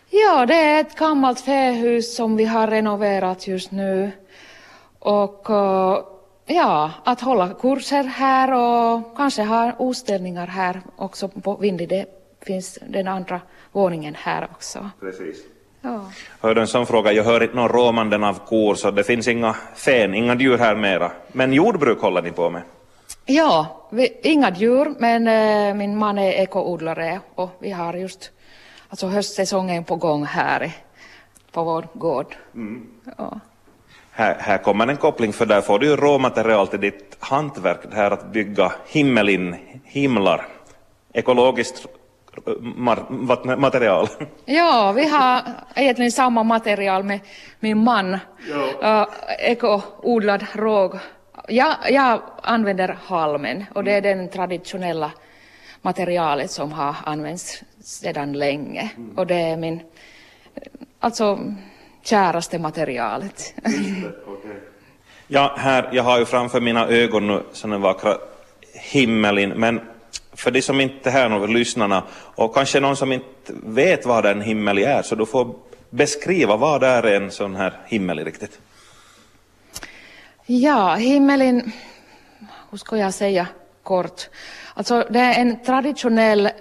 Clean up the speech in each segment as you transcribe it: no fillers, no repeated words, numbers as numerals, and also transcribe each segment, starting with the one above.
Ja, det är ett gammalt fähus som vi har renoverat just nu. Och ja, att hålla kurser här och kanske ha utställningar här också på Vindi. Det finns den andra våningen här också. Precis. Ja. Hörde en sån fråga, jag hör inte någon råmanden av kor så det finns inga fen, inga djur här mera. Men jordbruk håller ni på med? Ja, inga djur, men min man är ekoodlare och vi har just höstsäsongen på gång här på vår gård. Mm. Ja. Här kommer en koppling, för där får du ju råmaterial till ditt hantverk, det här att bygga himlar, ekologiskt material. Ja, vi har egentligen samma material med min man, ekoodlad råg. Jag använder halmen och det är den traditionella materialet som har använts sedan länge. Och det är min käraste materialet. Okay. Ja, här, jag har ju framför mina ögon nu sån vackra himmelin, men för de som inte är här, några lyssnarna, och kanske någon som inte vet vad en himmel är, så du får beskriva vad är en sån här himmel riktigt. Ja, himmelin, hur ska jag säga kort? Alltså det är en traditionell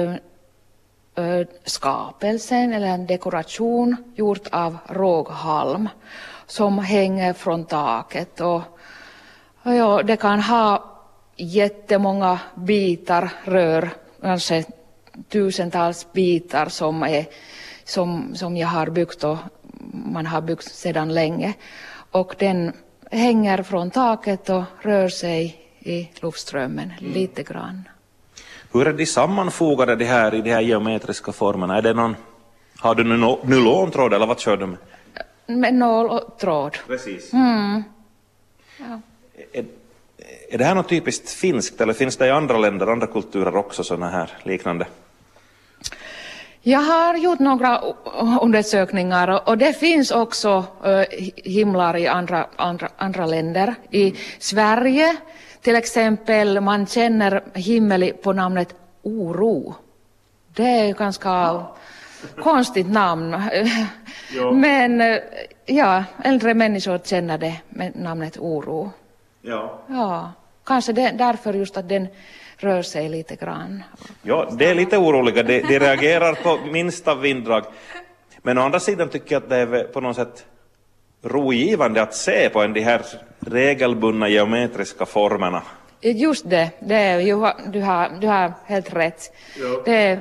skapelse eller en dekoration gjort av råghalm som hänger från taket. Och ja, det kan ha jättemånga bitar, rör, kanske tusentals bitar som jag har byggt och man har byggt sedan länge. Och den hänger från taket och rör sig i luftströmmen lite grann. Hur är de sammanfogade i de här geometriska formerna? Är det har du nylontråd eller vad kör du med? Med nål och tråd. Precis. Mm. Ja. Är det här något typiskt finskt eller finns det i andra länder, andra kulturer också sådana här liknande? Jag har gjort några undersökningar och det finns också himlar i andra länder. I Sverige till exempel, man känner himmel på namnet Oro. Det är ett ganska konstigt namn. Ja. Men ja, äldre människor känner det med namnet Oro. Ja. Ja, kanske därför just att den rör sig lite grann. Ja, det är lite oroliga. De reagerar på minsta vinddrag. Men å andra sidan tycker jag att det är på något sätt rogivande att se på de här regelbundna geometriska formerna. Just det är ju, du har helt rätt. Ja. Det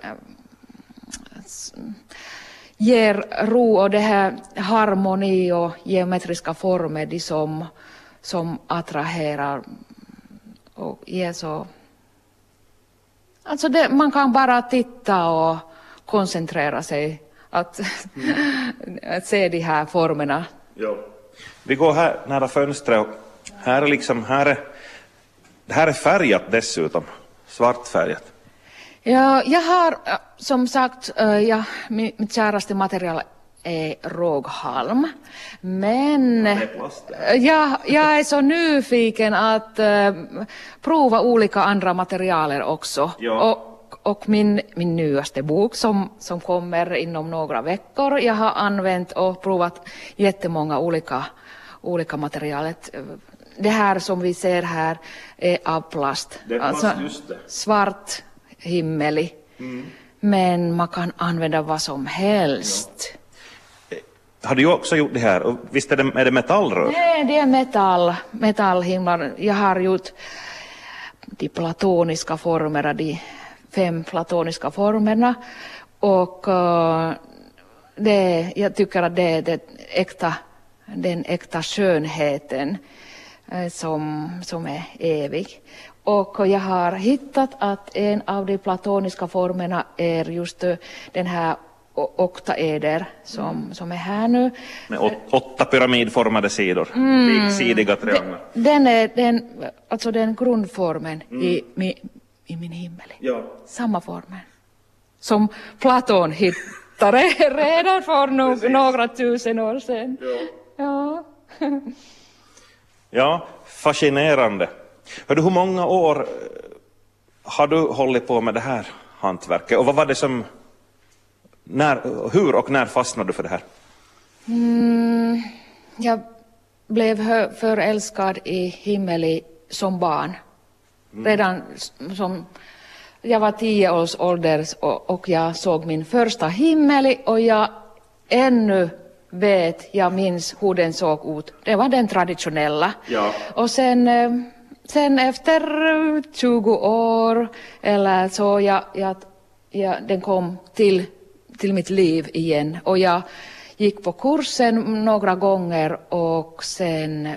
ger ro och det här harmoni och geometriska former de som attraherar och ger så. Alltså man kan bara titta och koncentrera sig att se de här formerna. Ja. Vi går här nära fönstret och här är färgat dessutom, svartfärgat. Ja, jag har som sagt, mitt käraste material är råghalm. Men jag är så nyfiken att prova olika andra materialer också. Ja. Och min nyaste bok som kommer inom några veckor. Jag har använt och provat jättemånga olika material. Det här som vi ser här är av plast. Det är plast, alltså, just det. Svart himmel. Men man kan använda vad som helst. Ja. Har du också gjort det här? Och visst är det metallrör? Nej, det är metallhimlar. Jag har gjort de platoniska formerna, de 5 platoniska formerna. Och jag tycker att det är den äkta skönheten som är evig. Och jag har hittat att en av de platoniska formerna är just den här oktaeder som är här nu. Med 8 pyramidformade sidor, liksidiga trianglar. Den grundformen i min himmel. Ja. Samma formen som Platon hittade redan för några tusen år sedan. Ja. Ja, fascinerande. Hördu, hur många år har du hållit på med det här hantverket? Och vad var det som hur och när fastnade du för det här? Jag blev förälskad i himmel som barn. Redan som jag var 10 års ålder och jag såg min första himmel och jag ännu jag minns hur den såg ut. Det var den traditionella. Ja. Och sen efter 20 år eller så den kom till mitt liv igen och jag gick på kursen några gånger och sen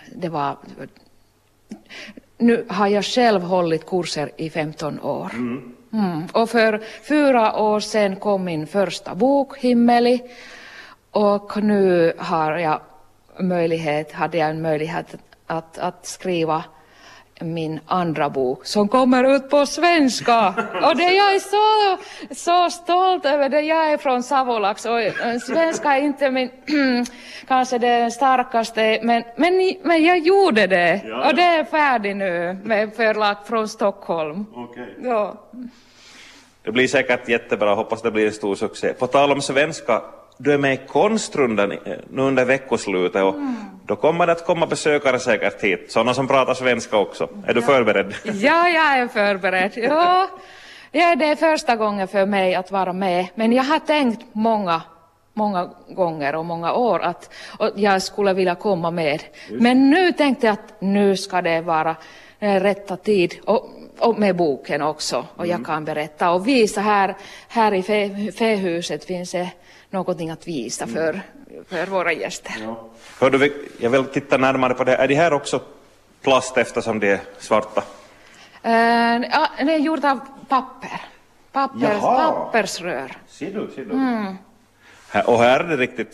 nu har jag själv hållit kurser i 15 år. Och för 4 år sedan kom min första bok, Himmeli, och nu hade jag en möjlighet att skriva min andra bok som kommer ut på svenska. Och det jag är så stolt över det. Jag är från Savolax och svenska är inte min kanske det starkaste, men jag gjorde det. Ja. Och det är färdigt nu med förlag från Stockholm. Okay. Ja. Det blir säkert jättebra, hoppas det blir en stor succé. På tal om svenska, du är med i konstrundan nu under veckoslutet och då kommer det att komma besökare säkert hit, sådana som pratar svenska också. Är du förberedd? Ja, jag är förberedd. Ja, det är första gången för mig att vara med, men jag har tänkt många gånger och många år att jag skulle vilja komma med. Men nu tänkte jag att nu ska det vara rätta tid och med boken också och jag kan berätta och visa här i fähuset finns det någonting att visa för våra gäster. Ja. Hör du, jag vill titta närmare på det. Är det här också plast eftersom det är svarta? Ja, det är gjort av papper. Pappersrör. Ser du? Och här är det riktigt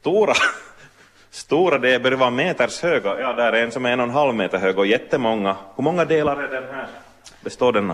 stora, det börjar vara meters höga. Ja, där är en som är 1,5 meter hög och jättemånga. Hur många delar är den här? Består den?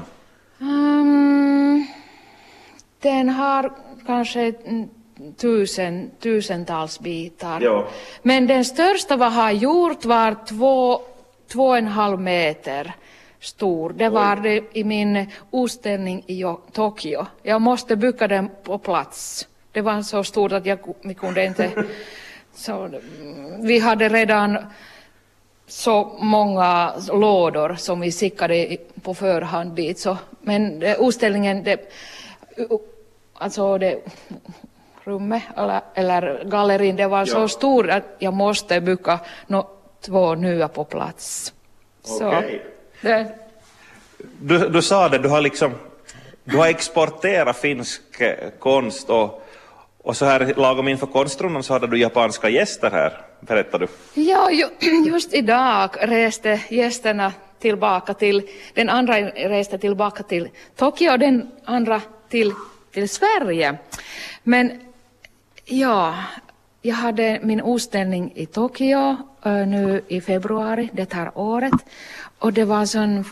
Den har kanske tusentals bitar. Ja. Men den största vad har gjort var 2,5 meter stor. Det var det i min utställning i Tokyo. Jag måste bygga den på plats. Det var så stort att vi kunde inte... Så, vi hade redan så många lådor som vi skickade på förhand dit. Så, men utställningen, alltså det rummet eller gallerin, det var så stor att jag måste bygga 2 nya på plats. Okay. Du sa det, du har exporterat finsk konst och så här lagom inför konstrundan så hade du japanska gäster här, berättar du? Ja, just idag reste gästerna tillbaka den andra reste tillbaka till Tokyo och den andra till Sverige. Men ja, jag hade min utställning i Tokyo nu i februari det här året och det var sån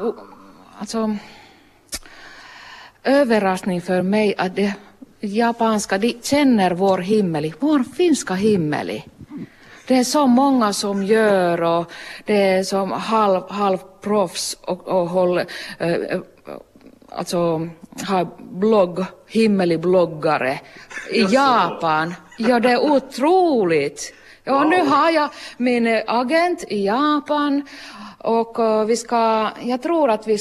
överraskning för mig att det japanska, de känner vår finska himmel. Det är så många som gör och det är som halvproffs och håller, har himmelbloggare i Japan. Ja, det är otroligt. Ja, nu har jag min agent i Japan och jag tror att vi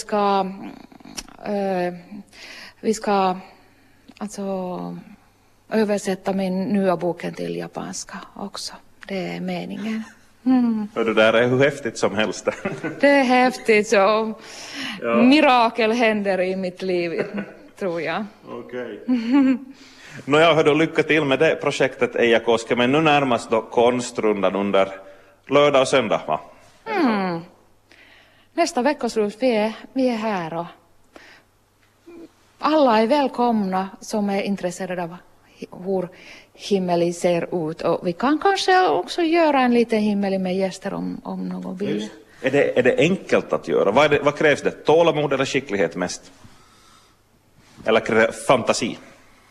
ska översätta min nya boken till japanska också. Det är meningen. Och det där är hur häftigt som helst. Det är häftigt så mirakel händer i mitt liv, tror jag. Okej. Jag hörde lycka till med det projektet Eija Koski, men nu närmast då konstrundan under lördag och söndag, va? Nästa veckoslut vi är här och alla är välkomna som är intresserade av hur himmel ser ut. Och vi kan kanske också göra en liten himmel med gäster om någon vill. Är det enkelt att göra? Vad krävs det? Tålamod eller skicklighet mest? Eller fantasi?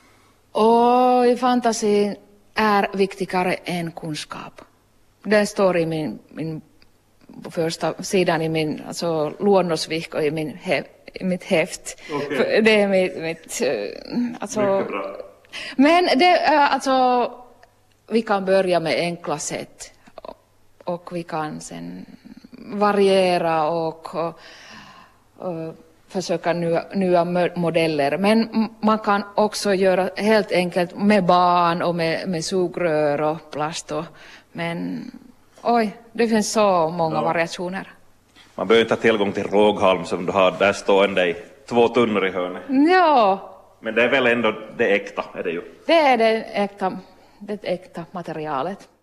Fantasi är viktigare än kunskap. Det står i min första sidan i min luonnosvihko i mitt häft. Okay. Det är mitt mycket bra. Men det, alltså, vi kan börja med enkla sätt och vi kan sen variera och försöka nya modeller. Men man kan också göra helt enkelt med barn och med sugrör och plast. Men det finns så många variationer. Man behöver inte ha tillgång till råghalm som du har där stående i 2 tunnor i hörnet. Ja. Men det är väl ändå det äkta, är det ju. Det är det äkta materialet.